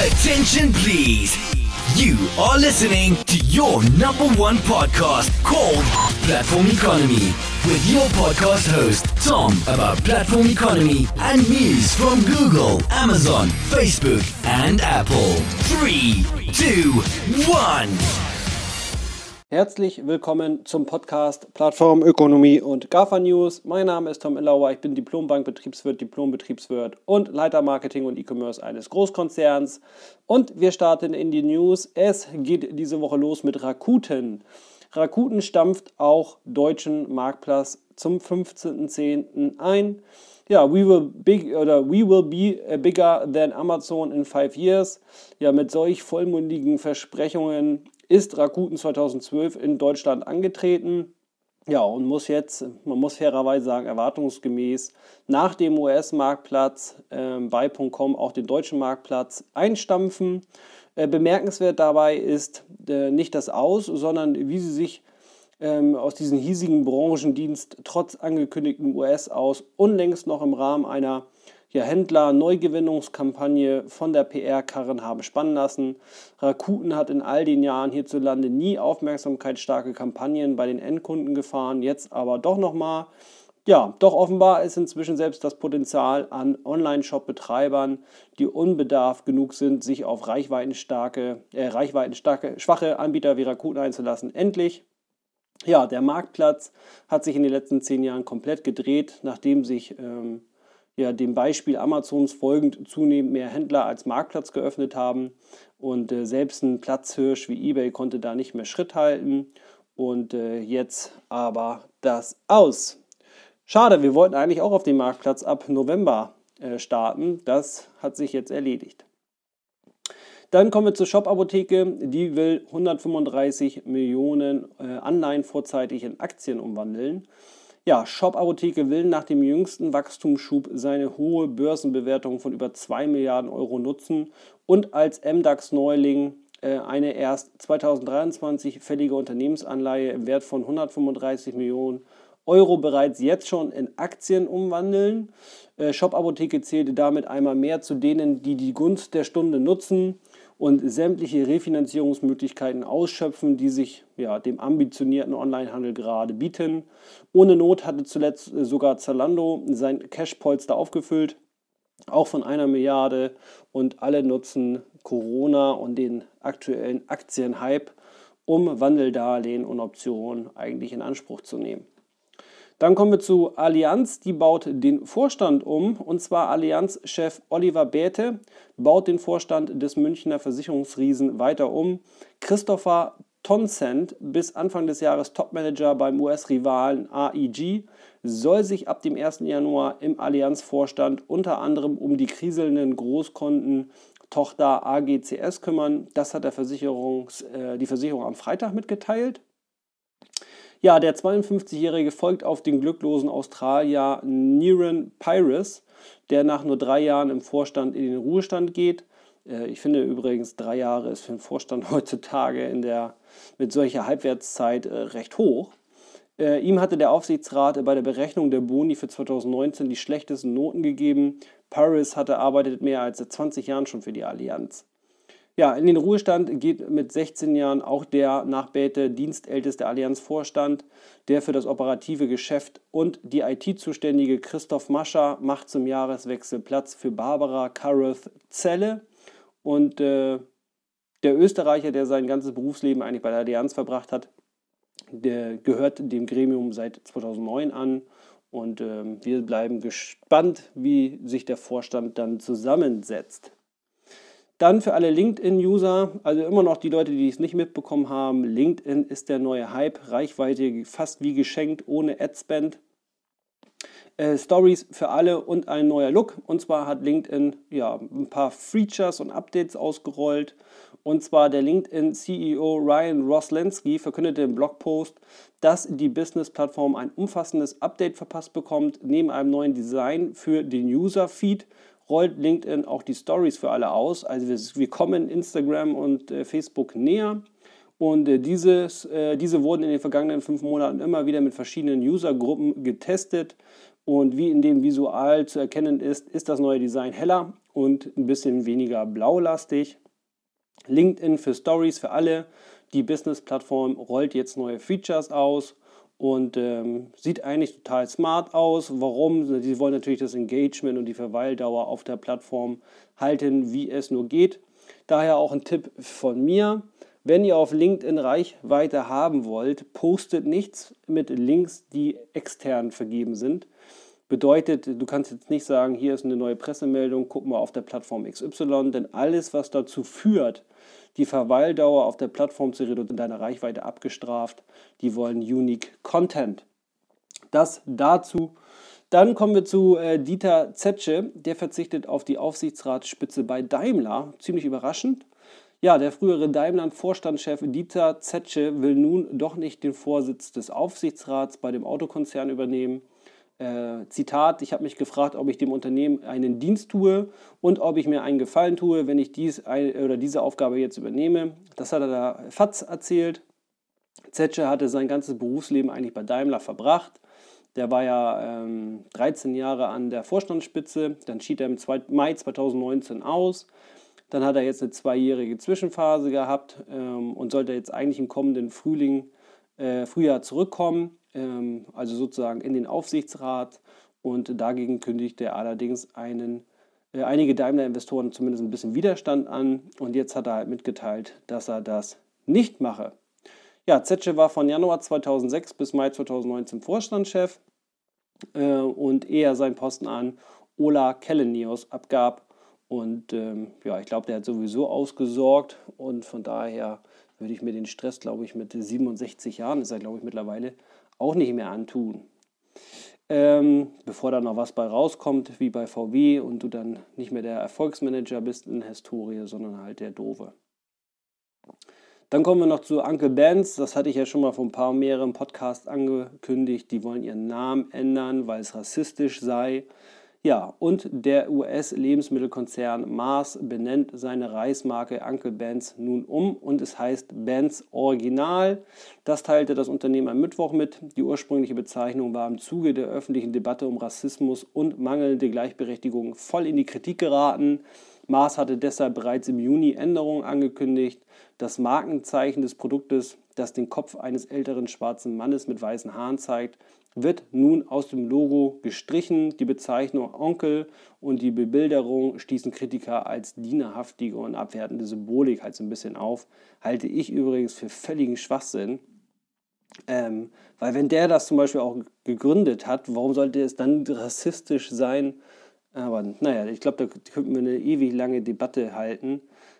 Attention please. You are listening to your number one podcast called Platform Economy with your podcast host Tom about platform economy and news from Google, Amazon, Facebook and Apple. 3, 2, 1. Herzlich willkommen zum Podcast Plattform Ökonomie und GAFA News. Mein Name ist Tom Illauer, ich bin Diplombankbetriebswirt, Diplombetriebswirt und Leiter Marketing und E-Commerce eines Großkonzerns. Und wir starten in die News. Es geht diese Woche los mit Rakuten. Rakuten stampft auch deutschen Marktplatz zum 15.10. ein. Ja, we will be bigger than Amazon in 5 years. Ja, mit solch vollmundigen Versprechungen ist Rakuten 2012 in Deutschland angetreten. Ja, und man muss fairerweise sagen, erwartungsgemäß nach dem US-Marktplatz bei .com auch den deutschen Marktplatz einstampfen. Bemerkenswert dabei ist nicht das Aus, sondern wie sie sich aus diesem hiesigen Branchendienst trotz angekündigten US-Aus unlängst noch im Rahmen einer Händler-Neugewinnungskampagne von der PR-Karren haben spannen lassen. Rakuten hat in all den Jahren hierzulande nie aufmerksamkeitsstarke Kampagnen bei den Endkunden gefahren, jetzt aber doch nochmal. Ja, doch offenbar ist inzwischen selbst das Potenzial an Online-Shop-Betreibern, die unbedarft genug sind, sich auf schwache Anbieter wie Rakuten einzulassen, endlich. Ja, der Marktplatz hat sich in den letzten 10 Jahren komplett gedreht, nachdem sich dem Beispiel Amazons folgend zunehmend mehr Händler als Marktplatz geöffnet haben. Und selbst ein Platzhirsch wie eBay konnte da nicht mehr Schritt halten. Und jetzt aber das Aus. Schade, wir wollten eigentlich auch auf den Marktplatz ab November starten. Das hat sich jetzt erledigt. Dann kommen wir zur Shop-Apotheke. Die will 135 Millionen Anleihen vorzeitig in Aktien umwandeln. Ja, Shop-Apotheke will nach dem jüngsten Wachstumsschub seine hohe Börsenbewertung von über 2 Milliarden Euro nutzen und als MDAX-Neuling eine erst 2023 fällige Unternehmensanleihe im Wert von 135 Millionen Euro bereits jetzt schon in Aktien umwandeln. Shop-Apotheke zählte damit einmal mehr zu denen, die die Gunst der Stunde nutzen und sämtliche Refinanzierungsmöglichkeiten ausschöpfen, die sich dem ambitionierten Onlinehandel gerade bieten. Ohne Not hatte zuletzt sogar Zalando sein Cashpolster aufgefüllt, auch von 1 Milliarde, und alle nutzen Corona und den aktuellen Aktienhype, um Wandeldarlehen und Optionen eigentlich in Anspruch zu nehmen. Dann kommen wir zu Allianz, die baut den Vorstand um, und zwar Allianz-Chef Oliver Bäte baut den Vorstand des Münchner Versicherungsriesen weiter um. Christopher Townsend, bis Anfang des Jahres Topmanager beim US-Rivalen AIG, soll sich ab dem 1. Januar im Allianz-Vorstand unter anderem um die kriselnden Großkonten-Tochter AGCS kümmern. Das hat die Versicherung am Freitag mitgeteilt. Ja, der 52-Jährige folgt auf den glücklosen Australier Niran Peiris, der nach nur 3 Jahren im Vorstand in den Ruhestand geht. Ich finde übrigens, 3 Jahre ist für den Vorstand heutzutage mit solcher Halbwertszeit recht hoch. Ihm hatte der Aufsichtsrat bei der Berechnung der Boni für 2019 die schlechtesten Noten gegeben. Peiris arbeitet mehr als seit 20 Jahren schon für die Allianz. Ja, in den Ruhestand geht mit 16 Jahren auch der nach Bäte dienstälteste Allianz-Vorstand. Der für das operative Geschäft und die IT-zuständige Christoph Mascher macht zum Jahreswechsel Platz für Barbara Carruth-Zelle. Und der Österreicher, der sein ganzes Berufsleben eigentlich bei der Allianz verbracht hat, der gehört dem Gremium seit 2009 an. Und wir bleiben gespannt, wie sich der Vorstand dann zusammensetzt. Dann für alle LinkedIn-User, also immer noch die Leute, die es nicht mitbekommen haben, LinkedIn ist der neue Hype, Reichweite fast wie geschenkt, ohne Adspend. Stories für alle und ein neuer Look. Und zwar hat LinkedIn ein paar Features und Updates ausgerollt. Und zwar der LinkedIn-CEO Ryan Roslansky verkündete im Blogpost, dass die Business-Plattform ein umfassendes Update verpasst bekommt. Neben einem neuen Design für den User-Feed rollt LinkedIn auch die Stories für alle aus. Also wir kommen Instagram und Facebook näher. Und diese wurden in den vergangenen 5 Monaten immer wieder mit verschiedenen Usergruppen getestet. Und wie in dem Visual zu erkennen ist, ist das neue Design heller und ein bisschen weniger blaulastig. LinkedIn für Stories für alle. Die Business-Plattform rollt jetzt neue Features aus und sieht eigentlich total smart aus. Warum? Sie wollen natürlich das Engagement und die Verweildauer auf der Plattform halten, wie es nur geht. Daher auch ein Tipp von mir. Wenn ihr auf LinkedIn Reichweite haben wollt, postet nichts mit Links, die extern vergeben sind. Bedeutet, du kannst jetzt nicht sagen, hier ist eine neue Pressemeldung, guck mal auf der Plattform XY, denn alles, was dazu führt, die Verweildauer auf der Plattform zu reduzieren, deine Reichweite abgestraft, die wollen Unique Content. Das dazu. Dann kommen wir zu Dieter Zetsche, der verzichtet auf die Aufsichtsratsspitze bei Daimler, ziemlich überraschend. Ja, der frühere Daimler-Vorstandschef Dieter Zetsche will nun doch nicht den Vorsitz des Aufsichtsrats bei dem Autokonzern übernehmen. Zitat, ich habe mich gefragt, ob ich dem Unternehmen einen Dienst tue und ob ich mir einen Gefallen tue, wenn ich diese Aufgabe jetzt übernehme. Das hat er der FAZ erzählt. Zetsche hatte sein ganzes Berufsleben eigentlich bei Daimler verbracht. Der war ja 13 Jahre an der Vorstandsspitze, dann schied er im Mai 2019 aus. Dann hat er jetzt eine 2-jährige Zwischenphase gehabt und sollte jetzt eigentlich im kommenden Frühjahr zurückkommen, also sozusagen in den Aufsichtsrat. Und dagegen kündigte er allerdings einige Daimler-Investoren zumindest ein bisschen Widerstand an. Und jetzt hat er halt mitgeteilt, dass er das nicht mache. Ja, Zetsche war von Januar 2006 bis Mai 2019 Vorstandschef und ehe er seinen Posten an Ola Källenius abgab. Und ich glaube, der hat sowieso ausgesorgt und von daher würde ich mir den Stress, glaube ich, mit 67 Jahren, ist er, glaube ich, mittlerweile, auch nicht mehr antun. Bevor da noch was bei rauskommt, wie bei VW und du dann nicht mehr der Erfolgsmanager bist in Historie, sondern halt der Doofe. Dann kommen wir noch zu Uncle Ben's, das hatte ich ja schon mal vor mehreren Podcasts angekündigt, die wollen ihren Namen ändern, weil es rassistisch sei. Ja, und der US-Lebensmittelkonzern Mars benennt seine Reismarke Uncle Ben's nun um und es heißt Ben's Original. Das teilte das Unternehmen am Mittwoch mit. Die ursprüngliche Bezeichnung war im Zuge der öffentlichen Debatte um Rassismus und mangelnde Gleichberechtigung voll in die Kritik geraten. Mars hatte deshalb bereits im Juni Änderungen angekündigt. Das Markenzeichen des Produktes, das den Kopf eines älteren schwarzen Mannes mit weißen Haaren zeigt, wird nun aus dem Logo gestrichen. Die Bezeichnung Onkel und die Bebilderung stießen Kritiker als dienerhaftige und abwertende Symbolik halt so ein bisschen auf. Halte ich übrigens für völligen Schwachsinn. Weil wenn der das zum Beispiel auch gegründet hat, warum sollte es dann rassistisch sein? Aber naja, ich glaube, da könnten wir eine ewig lange Debatte halten.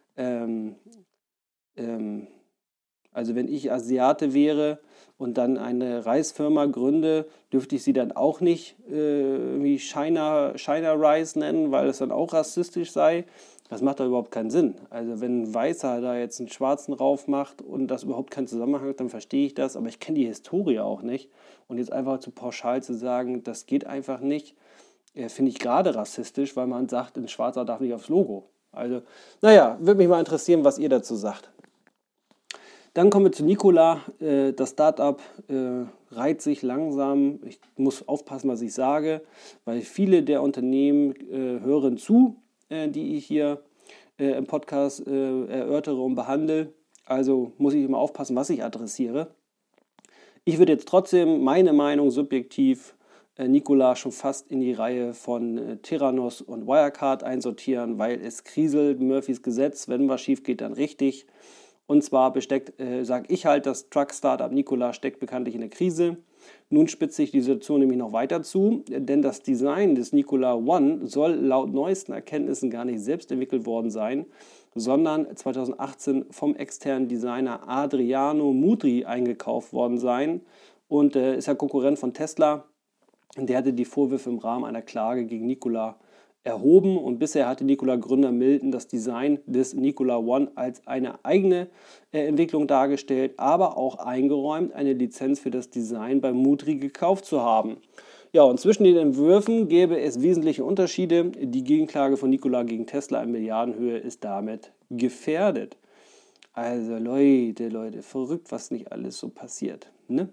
Also wenn ich Asiate wäre und dann eine Reisfirma gründe, dürfte ich sie dann auch nicht wie China Rice nennen, weil es dann auch rassistisch sei. Das macht doch überhaupt keinen Sinn. Also wenn ein Weißer da jetzt einen Schwarzen drauf macht und das überhaupt keinen Zusammenhang hat, dann verstehe ich das, aber ich kenne die Historie auch nicht. Und jetzt einfach zu pauschal zu sagen, das geht einfach nicht, finde ich gerade rassistisch, weil man sagt, ein Schwarzer darf nicht aufs Logo. Also, naja, würde mich mal interessieren, was ihr dazu sagt. Dann kommen wir zu Nikola. Das Startup reiht sich langsam. Ich muss aufpassen, was ich sage, weil viele der Unternehmen hören zu, die ich hier im Podcast erörtere und behandle. Also muss ich immer aufpassen, was ich adressiere. Ich würde jetzt trotzdem meine Meinung subjektiv Nikola schon fast in die Reihe von Theranos und Wirecard einsortieren, weil es kriselt, Murphys Gesetz, wenn was schief geht, dann richtig. Und zwar sage ich halt, das Truck-Startup Nikola steckt bekanntlich in der Krise. Nun spitzt sich die Situation nämlich noch weiter zu, denn das Design des Nikola One soll laut neuesten Erkenntnissen gar nicht selbst entwickelt worden sein, sondern 2018 vom externen Designer Adriano Mutri eingekauft worden sein und ist ja Konkurrent von Tesla. Der hatte die Vorwürfe im Rahmen einer Klage gegen Nikola erhoben und bisher hatte Nikola-Gründer Milton das Design des Nikola One als eine eigene Entwicklung dargestellt, aber auch eingeräumt, eine Lizenz für das Design bei Mutri gekauft zu haben. Ja, und zwischen den Entwürfen gäbe es wesentliche Unterschiede. Die Gegenklage von Nikola gegen Tesla in Milliardenhöhe ist damit gefährdet. Also Leute, verrückt, was nicht alles so passiert, ne?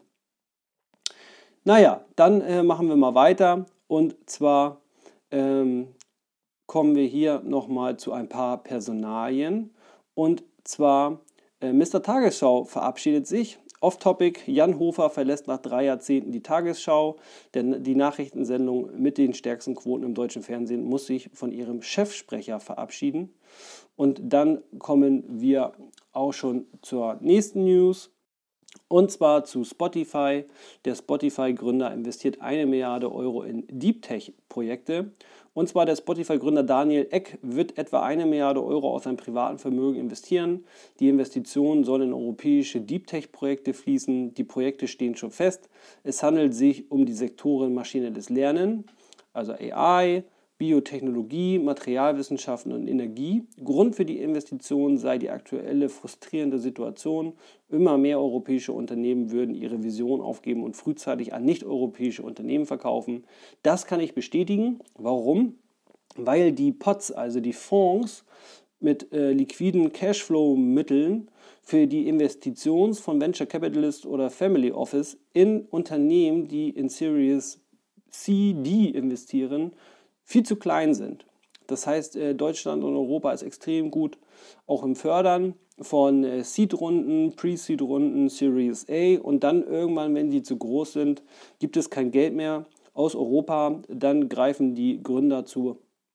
Naja, dann machen wir mal weiter und zwar kommen wir hier nochmal zu ein paar Personalien. Und zwar Mr. Tagesschau verabschiedet sich. Off-Topic, Jan Hofer verlässt nach 3 Jahrzehnten die Tagesschau, denn die Nachrichtensendung mit den stärksten Quoten im deutschen Fernsehen muss sich von ihrem Chefsprecher verabschieden. Und dann kommen wir auch schon zur nächsten News, und zwar zu Spotify. Der Spotify-Gründer investiert 1 Milliarde Euro in Deep Tech-Projekte. Und zwar der Spotify-Gründer Daniel Ek wird etwa 1 Milliarde Euro aus seinem privaten Vermögen investieren. Die Investitionen sollen in europäische Deep Tech-Projekte fließen. Die Projekte stehen schon fest. Es handelt sich um die Sektoren maschinelles Lernen, also AI, Biotechnologie, Materialwissenschaften und Energie. Grund für die Investitionen sei die aktuelle frustrierende Situation. Immer mehr europäische Unternehmen würden ihre Vision aufgeben und frühzeitig an nicht-europäische Unternehmen verkaufen. Das kann ich bestätigen. Warum? Weil die Pots, also die Fonds mit liquiden Cashflow-Mitteln für die Investitions von Venture Capitalist oder Family Office in Unternehmen, die in Series C, D investieren, viel zu klein sind. Das heißt, Deutschland und Europa ist extrem gut auch im Fördern von Seed-Runden, Pre-Seed-Runden, Series A, und dann irgendwann, wenn die zu groß sind, gibt es kein Geld mehr aus Europa. Dann greifen die Gründer zu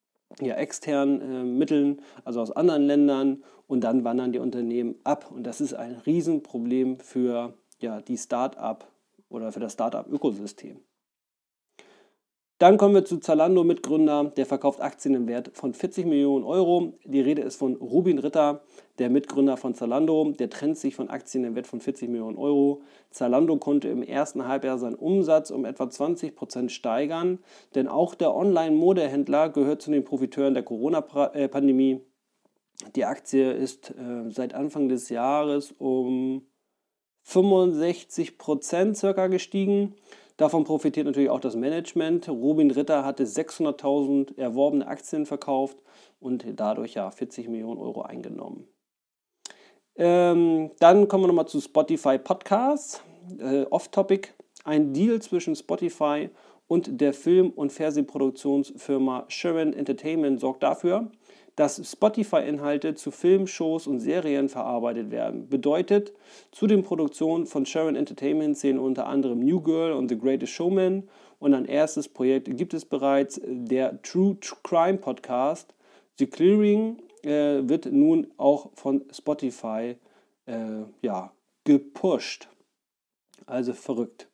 externen Mitteln, also aus anderen Ländern, und dann wandern die Unternehmen ab. Und das ist ein Riesenproblem für die Start-up oder für das Start-up-Ökosystem. Dann kommen wir zu Zalando-Mitgründer, der verkauft Aktien im Wert von 40 Millionen Euro. Die Rede ist von Rubin Ritter, der Mitgründer von Zalando. Der trennt sich von Aktien im Wert von 40 Millionen Euro. Zalando konnte im ersten Halbjahr seinen Umsatz um etwa 20% steigern, denn auch der Online-Modehändler gehört zu den Profiteuren der Corona-Pandemie. Die Aktie ist seit Anfang des Jahres um 65% circa gestiegen. Davon profitiert natürlich auch das Management. Rubin Ritter hatte 600.000 erworbene Aktien verkauft und dadurch 40 Millionen Euro eingenommen. Dann kommen wir nochmal zu Spotify Podcasts. Off-Topic. Ein Deal zwischen Spotify und der Film- und Fernsehproduktionsfirma Sharon Entertainment sorgt dafür, dass Spotify-Inhalte zu Filmen, Shows und Serien verarbeitet werden. Bedeutet, zu den Produktionen von Sharon Entertainment zählen unter anderem New Girl und The Greatest Showman, und ein erstes Projekt gibt es bereits, der True Crime Podcast. The Clearing wird nun auch von Spotify gepusht. Also verrückt.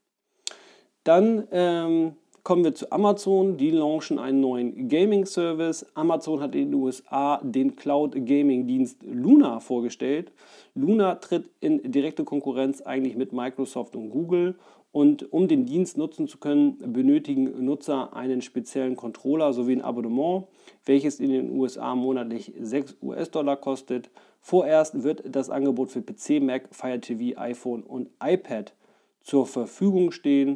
Dann kommen wir zu Amazon. Die launchen einen neuen Gaming-Service. Amazon hat in den USA den Cloud-Gaming-Dienst Luna vorgestellt. Luna tritt in direkte Konkurrenz eigentlich mit Microsoft und Google. Und um den Dienst nutzen zu können, benötigen Nutzer einen speziellen Controller sowie ein Abonnement, welches in den USA monatlich $6 kostet. Vorerst wird das Angebot für PC, Mac, Fire TV, iPhone und iPad zur Verfügung stehen.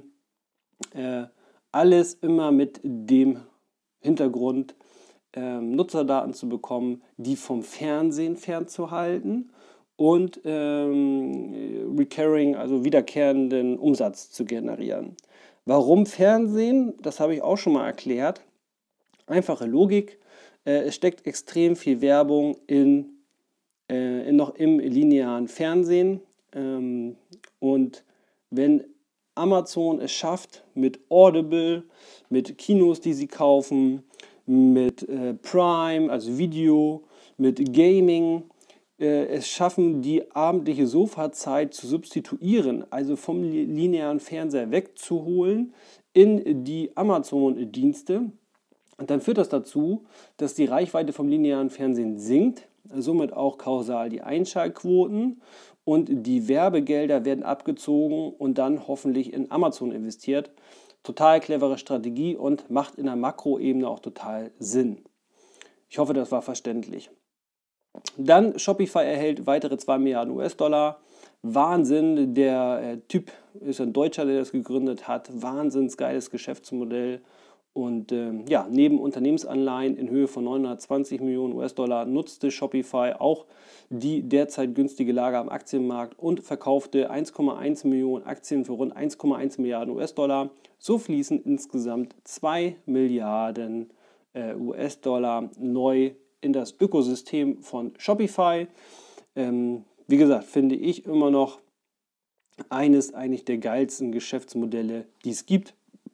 Alles immer mit dem Hintergrund, Nutzerdaten zu bekommen, die vom Fernsehen fernzuhalten und recurring, also wiederkehrenden Umsatz zu generieren. Warum Fernsehen? Das habe ich auch schon mal erklärt. Einfache Logik. Es steckt extrem viel Werbung noch im linearen Fernsehen. Und wenn Amazon es schafft, mit Audible, mit Kinos, die sie kaufen, mit Prime, also Video, mit Gaming, es schaffen, die abendliche Sofazeit zu substituieren, also vom linearen Fernseher wegzuholen in die Amazon-Dienste. Und dann führt das dazu, dass die Reichweite vom linearen Fernsehen sinkt, somit auch kausal die Einschaltquoten, und die Werbegelder werden abgezogen und dann hoffentlich in Amazon investiert. Total clevere Strategie und macht in der Makroebene auch total Sinn. Ich hoffe, das war verständlich. Dann Shopify erhält weitere 2 Milliarden US-Dollar. Wahnsinn, der Typ ist ein Deutscher, der das gegründet hat. Wahnsinns geiles Geschäftsmodell. Und neben Unternehmensanleihen in Höhe von 920 Millionen US-Dollar nutzte Shopify auch die derzeit günstige Lage am Aktienmarkt und verkaufte 1,1 Millionen Aktien für rund 1,1 Milliarden US-Dollar. So fließen insgesamt 2 Milliarden US-Dollar neu in das Ökosystem von Shopify. Wie gesagt, finde ich immer noch eines eigentlich der geilsten Geschäftsmodelle, die es gibt.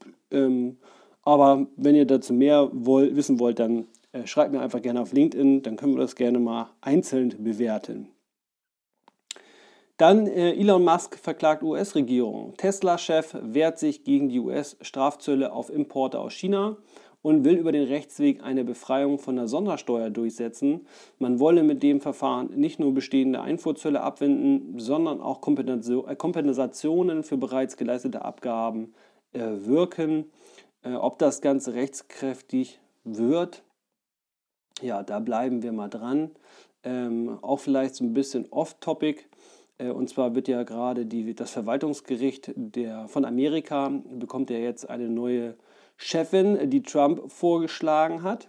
Aber wenn ihr dazu mehr wissen wollt, dann schreibt mir einfach gerne auf LinkedIn, dann können wir das gerne mal einzeln bewerten. Dann Elon Musk verklagt US-Regierung. Tesla-Chef wehrt sich gegen die US-Strafzölle auf Importe aus China und will über den Rechtsweg eine Befreiung von der Sondersteuer durchsetzen. Man wolle mit dem Verfahren nicht nur bestehende Einfuhrzölle abwenden, sondern auch Kompensationen für bereits geleistete Abgaben wirken. Ob das Ganze rechtskräftig wird, ja, da bleiben wir mal dran. Auch vielleicht so ein bisschen off-topic. Und zwar wird ja gerade das Verwaltungsgericht von Amerika, bekommt ja jetzt eine neue Chefin, die Trump vorgeschlagen hat.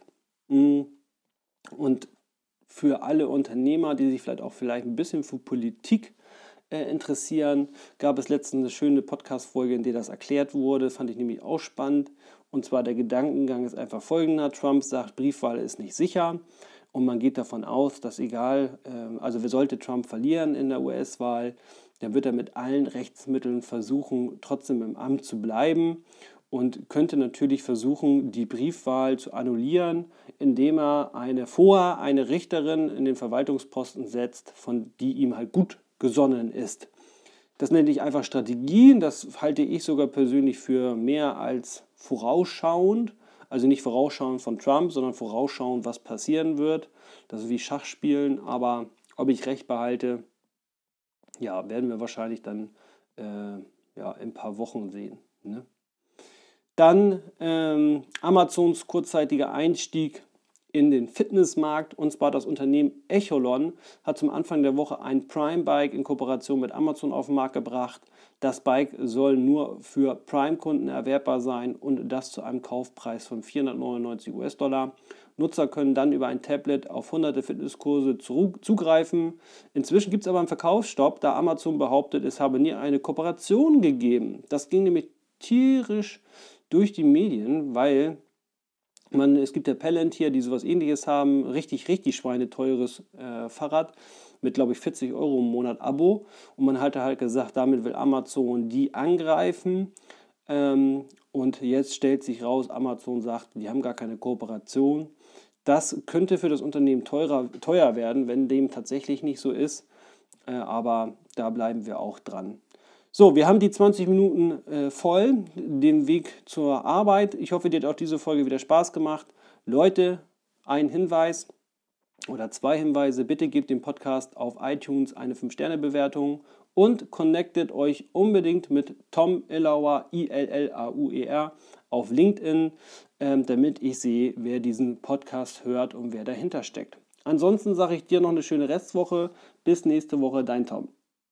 Und für alle Unternehmer, die sich vielleicht ein bisschen für Politik interessieren, gab es letztens eine schöne Podcast-Folge, in der das erklärt wurde. Fand ich nämlich auch spannend. Und zwar der Gedankengang ist einfach folgender. Trump sagt, Briefwahl ist nicht sicher. Und man geht davon aus, dass sollte Trump verlieren in der US-Wahl, dann wird er mit allen Rechtsmitteln versuchen, trotzdem im Amt zu bleiben und könnte natürlich versuchen, die Briefwahl zu annullieren, indem er vorher eine Richterin in den Verwaltungsposten setzt, von die ihm halt gut gesonnen ist. Das nenne ich einfach Strategien, das halte ich sogar persönlich für mehr als vorausschauend. Also nicht vorausschauend von Trump, sondern vorausschauend, was passieren wird. Das ist wie Schachspielen, aber ob ich recht behalte, ja, werden wir wahrscheinlich dann in ein paar Wochen sehen. Ne? Dann Amazons kurzzeitiger Einstieg in den Fitnessmarkt, und zwar das Unternehmen Echolon hat zum Anfang der Woche ein Prime-Bike in Kooperation mit Amazon auf den Markt gebracht. Das Bike soll nur für Prime-Kunden erwerbbar sein und das zu einem Kaufpreis von 499 US-Dollar. Nutzer können dann über ein Tablet auf hunderte Fitnesskurse zugreifen. Inzwischen gibt es aber einen Verkaufsstopp, da Amazon behauptet, es habe nie eine Kooperation gegeben. Das ging nämlich tierisch durch die Medien, weil es gibt ja Palantir, die sowas Ähnliches haben, richtig schweineteures Fahrrad mit, glaube ich, 40 Euro im Monat Abo. Und man hat halt gesagt, damit will Amazon die angreifen. Und jetzt stellt sich raus, Amazon sagt, die haben gar keine Kooperation. Das könnte für das Unternehmen teuer werden, wenn dem tatsächlich nicht so ist. Aber da bleiben wir auch dran. So, wir haben die 20 Minuten voll, den Weg zur Arbeit. Ich hoffe, dir hat auch diese Folge wieder Spaß gemacht. Leute, ein Hinweis oder 2 Hinweise. Bitte gebt dem Podcast auf iTunes eine 5-Sterne-Bewertung und connectet euch unbedingt mit Tom Illauer, ILLAUER, auf LinkedIn, damit ich sehe, wer diesen Podcast hört und wer dahinter steckt. Ansonsten sage ich dir noch eine schöne Restwoche. Bis nächste Woche, dein Tom.